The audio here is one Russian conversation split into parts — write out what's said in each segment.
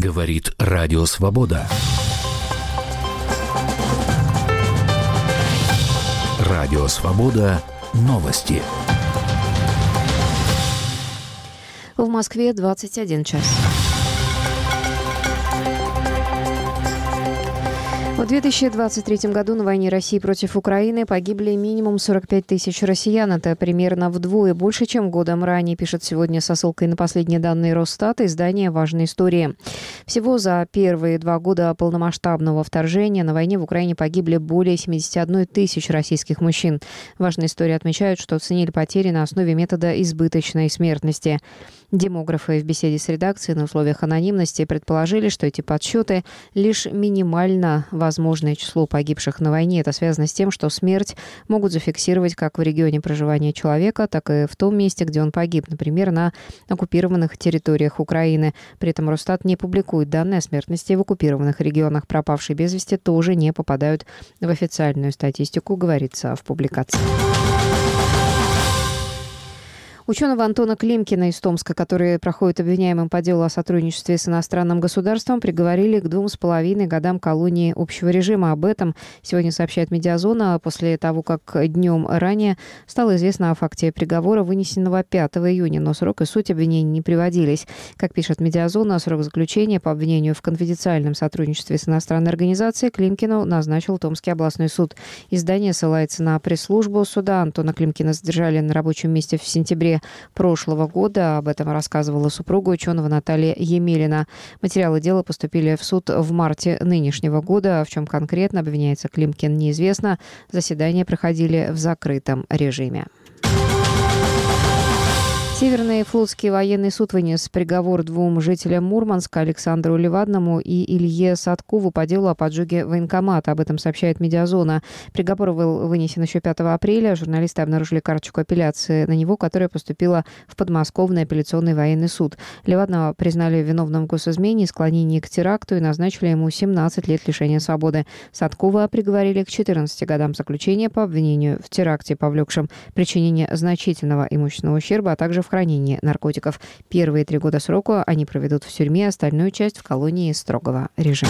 Говорит Радио Свобода. Радио Свобода. Новости. В Москве 21 час. В 2023 году на войне России против Украины погибли минимум 45 тысяч россиян. Это примерно вдвое больше, чем годом ранее, пишет сегодня со ссылкой на последние данные Росстата издание «Важные истории». Всего за первые 2 года полномасштабного вторжения на войне в Украине погибли более 71 тысяч российских мужчин. «Важные истории» отмечают, что оценили потери на основе метода избыточной смертности. Демографы в беседе с редакцией на условиях анонимности предположили, что эти подсчеты лишь минимально возможное число погибших на войне. Это связано с тем, что смерть могут зафиксировать как в регионе проживания человека, так и в том месте, где он погиб, например, на оккупированных территориях Украины. При этом Росстат не публикует данные о смертности в оккупированных регионах. Пропавшие без вести тоже не попадают в официальную статистику, говорится в публикации. Ученого Антона Климкина из Томска, который проходит обвиняемым по делу о сотрудничестве с иностранным государством, приговорили к 2,5 годам колонии общего режима. Об этом сегодня сообщает «Медиазона» после того, как днем ранее стало известно о факте приговора, вынесенного 5 июня, но срок и суть обвинений не приводились. Как пишет «Медиазона», срок заключения по обвинению в конфиденциальном сотрудничестве с иностранной организацией Климкину назначил Томский областной суд. Издание ссылается на пресс-службу суда. Антона Климкина задержали на рабочем месте в сентябре прошлого года. Об этом рассказывала супруга ученого Наталья Емелина. Материалы дела поступили в суд в марте нынешнего года. В чем конкретно обвиняется Климкин, неизвестно. Заседания проходили в закрытом режиме. Северный флотский военный суд вынес приговор 2 жителям Мурманска, Александру Левадному и Илье Садкову, по делу о поджоге военкомата. Об этом сообщает «Медиазона». Приговор был вынесен еще 5 апреля. Журналисты обнаружили карточку апелляции на него, которая поступила в подмосковный апелляционный военный суд. Левадного признали виновным в госизмене и склонении к теракту и назначили ему 17 лет лишения свободы. Садкова приговорили к 14 годам заключения по обвинению в теракте, повлекшем причинение значительного имущественного ущерба, а также в хранении наркотиков. Первые 3 года срока они проведут в тюрьме, остальную часть в колонии строгого режима.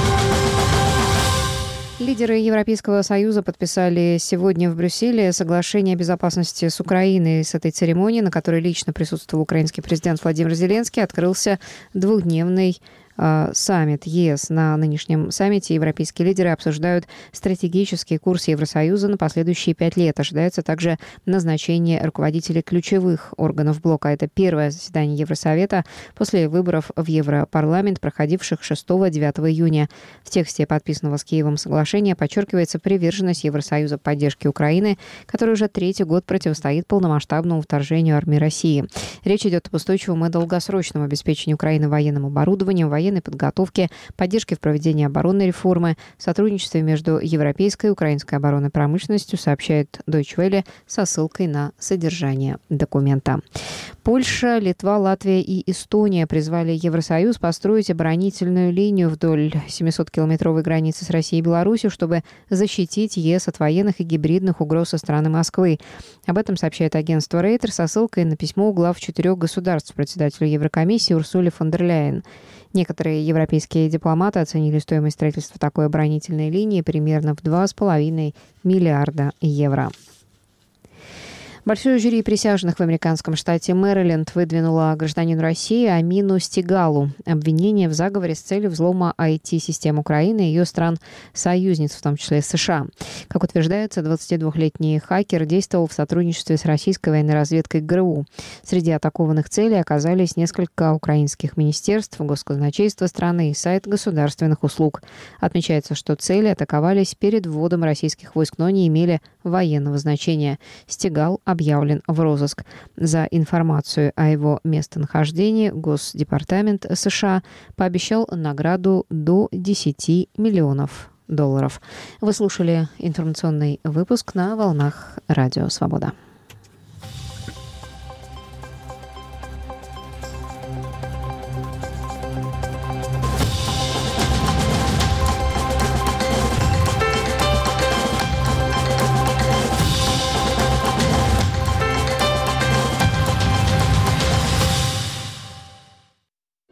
Лидеры Европейского Союза подписали сегодня в Брюсселе соглашение о безопасности с Украиной. С этой церемонии, на которой лично присутствовал украинский президент Владимир Зеленский, открылся 2-дневный саммит ЕС. На нынешнем саммите европейские лидеры обсуждают стратегический курс Евросоюза на последующие 5 лет. Ожидается также назначение руководителей ключевых органов блока. Это первое заседание Евросовета после выборов в Европарламент, проходивших 6-9 июня. В тексте подписанного с Киевом соглашения подчеркивается приверженность Евросоюза поддержке Украины, которая уже 3-й год противостоит полномасштабному вторжению армии России. Речь идет об устойчивом и долгосрочном обеспечении Украины военным оборудованием, военной подготовке, поддержке в проведении оборонной реформы, сотрудничестве между европейской и украинской оборонной промышленностью, сообщает Deutsche Welle со ссылкой на содержание документа. Польша, Литва, Латвия и Эстония призвали Евросоюз построить оборонительную линию вдоль 700-километровой границы с Россией и Беларусью, чтобы защитить ЕС от военных и гибридных угроз со стороны Москвы. Об этом сообщает агентство Рейтер со ссылкой на письмо глав 4 государств председателю Еврокомиссии Урсуле фон дер Ляйен. Некоторые европейские дипломаты оценили стоимость строительства такой оборонительной линии примерно в 2,5 миллиарда евро. Большое жюри присяжных в американском штате Мэриленд выдвинуло гражданину России Амину Стигалу обвинение в заговоре с целью взлома IT-систем Украины и ее стран-союзниц, в том числе США. Как утверждается, 22-летний хакер действовал в сотрудничестве с российской военной разведкой ГРУ. Среди атакованных целей оказались несколько украинских министерств, госказначейства страны и сайт государственных услуг. Отмечается, что цели атаковались перед вводом российских войск, но не имели военного значения. Стигал объявлен в розыск. За информацию о его местонахождении Госдепартамент США пообещал награду до $10 миллионов. Вы слушали информационный выпуск на волнах Радио Свобода.